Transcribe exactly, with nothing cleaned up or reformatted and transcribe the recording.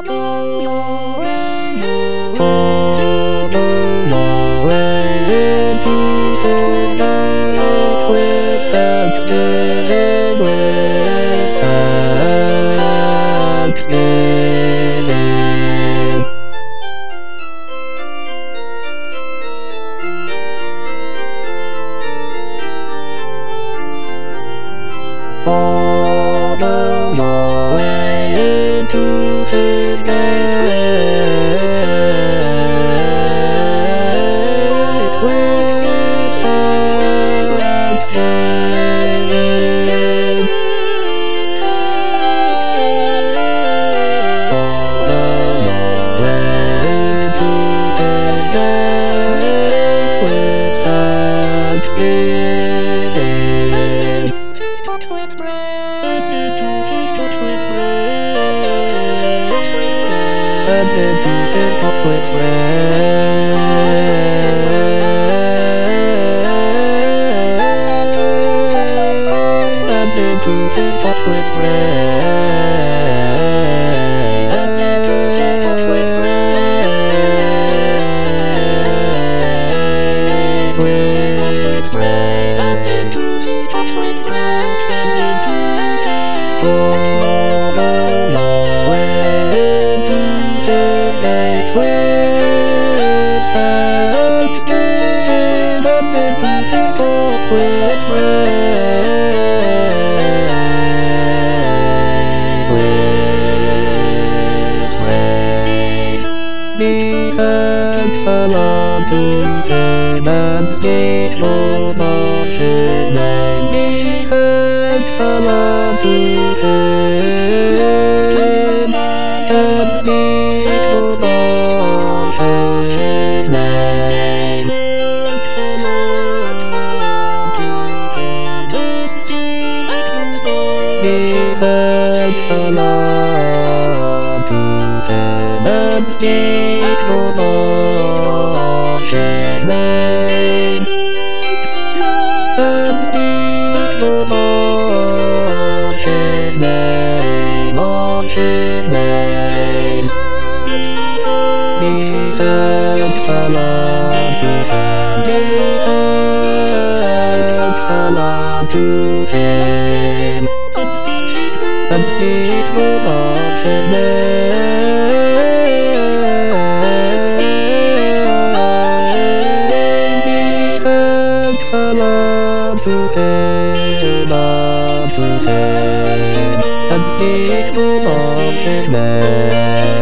Follow your way into His gates with thanksgiving. Follow your way into His gates with thanksgiving. Box with bread, into His box with bread, box with bread, into His box with bread, and into His box with bread, and into His box with bread, with bread, and into His box with bread. Follow your way into His gates with thanksgiving, and into His courts with praise, with praise. Be thankful unto Him and speak bold of His name. Be thankful unto Him and speak bold of His name. Be thankful unto Him and speak bold of His name. And speak bold of His name, of His name. Be thankful unto Him, be thankful unto Him, and speak bold of His name. Be thankful unto Him, unto Him, and speak bold of His name.